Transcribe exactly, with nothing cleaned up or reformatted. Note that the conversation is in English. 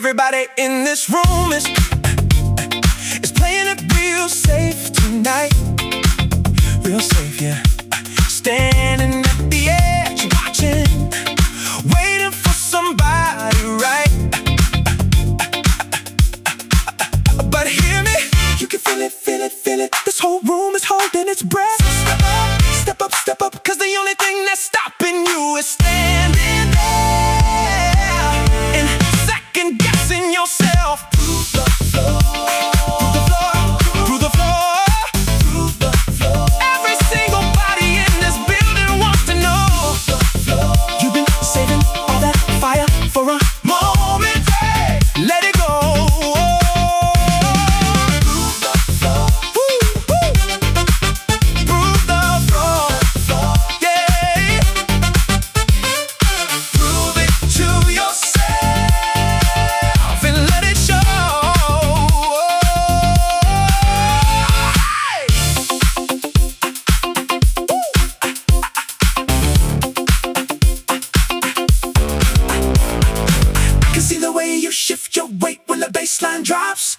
Everybody in this room is is playing it real safe tonight. Real safe, yeah. Standing at the edge, watching, waiting for somebody right. But hear me, you can feel it, feel it, feel it. This whole room is holding its breath. Step up, step up, step up, cause the only thing that's stopping you is standing there and second guessing yourself. Through the floor, through the floor, through the floor, through the floor. Every single body in this building wants to know. Through the floor. You've been saving all that fire for a moment. Hey, let it go. See the way you shift your weight when the baseline drops.